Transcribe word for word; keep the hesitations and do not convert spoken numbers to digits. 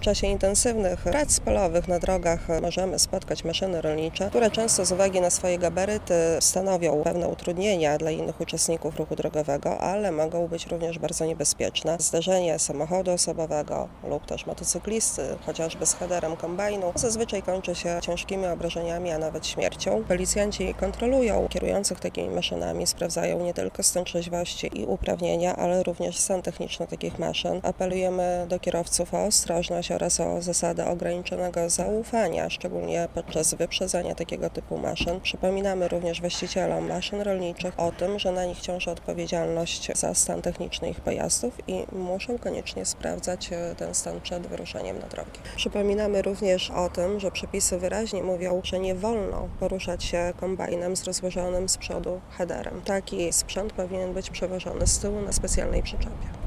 W czasie intensywnych prac polowych na drogach możemy spotkać maszyny rolnicze, które często z uwagi na swoje gabaryty stanowią pewne utrudnienia dla innych uczestników ruchu drogowego, ale mogą być również bardzo niebezpieczne. Zdarzenie samochodu osobowego lub też motocyklisty, chociażby z headerem kombajnu, zazwyczaj kończy się ciężkimi obrażeniami, a nawet śmiercią. Policjanci kontrolują kierujących takimi maszynami, sprawdzają nie tylko stan trzeźwości i uprawnienia, ale również stan techniczny takich maszyn. Apelujemy do kierowców o ostrożność oraz o zasadę ograniczonego zaufania, szczególnie podczas wyprzedzania takiego typu maszyn. Przypominamy również właścicielom maszyn rolniczych o tym, że na nich ciąży odpowiedzialność za stan techniczny ich pojazdów i muszą koniecznie sprawdzać ten stan przed wyruszeniem na drogi. Przypominamy również o tym, że przepisy wyraźnie mówią, że nie wolno poruszać się kombajnem z rozłożonym z przodu headerem. Taki sprzęt powinien być przewożony z tyłu na specjalnej przyczepie.